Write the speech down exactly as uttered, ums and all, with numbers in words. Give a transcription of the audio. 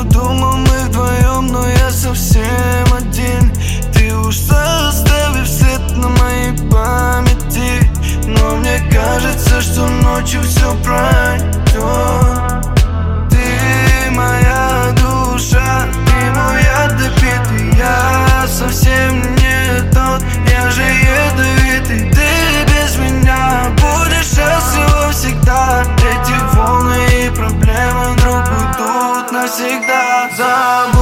думал, мы вдвоем, но я совсем один. Ты ушла, оставив след на моей памяти. Но мне кажется, что ночью все пройдет. Ты моя душа, ты мой ядовитый. Я совсем не тот, я же ядовитый. Ты без меня будешь счастлива всегда. Эти волны и проблемы вдруг уйдут навсегда. Забудь